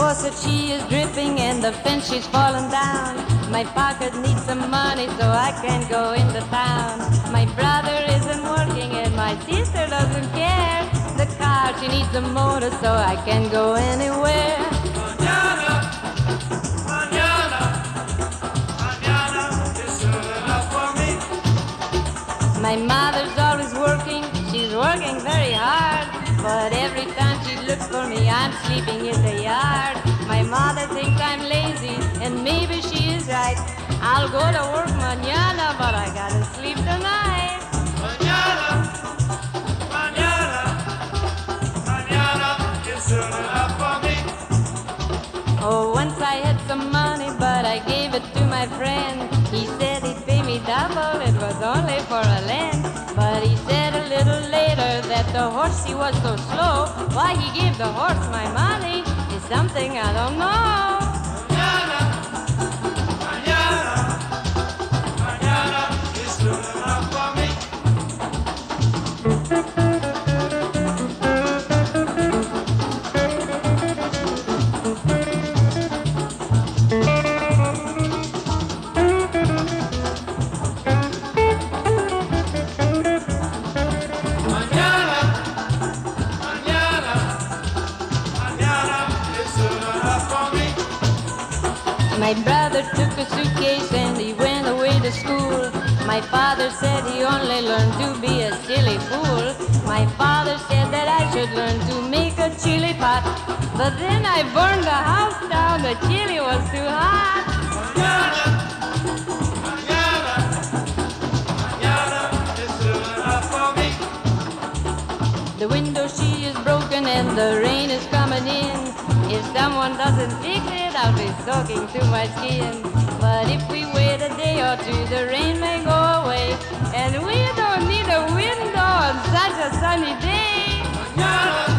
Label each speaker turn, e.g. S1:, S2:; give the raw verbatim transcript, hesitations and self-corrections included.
S1: faucet, she is dripping and the fence she's fallen down. My pocket needs some money so I can go into town. My brother isn't working and my sister doesn't care. The car, she needs a motor so I can go anywhere.
S2: Mañana, mañana, mañana is soon enough for me.
S1: My mother's always working, she's working very hard. But every time she looks for me, I'm sleeping in the yard. My mother thinks I'm lazy, and maybe she is right. I'll go to work mañana, but I gotta sleep tonight.
S2: Mañana, mañana, mañana is soon enough for me.
S1: Oh, once I had some money, but I gave it to my friend. He said he'd pay me double, it was only for a lend. But he said a little later that the horse, he was so slow. Why he gave the horse my money is something I don't know.
S2: Mañana, mañana, mañana is soon enough for me. Mañana, mañana, mañana is soon enough for me.
S1: My brother took a suitcase and he went away to school. My father said he only learned to be a silly fool. My father said that I should learn to make a chili pot. But then I burned the house down, the chili was too hot.
S2: Mañana, mañana, mañana is soon enough for me.
S1: The window she is broken and the rain is coming in. If someone doesn't fix it, I'll be soaking through my skin. But if we wait a day or two, the rain may go away. And we don't need a window on such a sunny day.
S2: Mañana,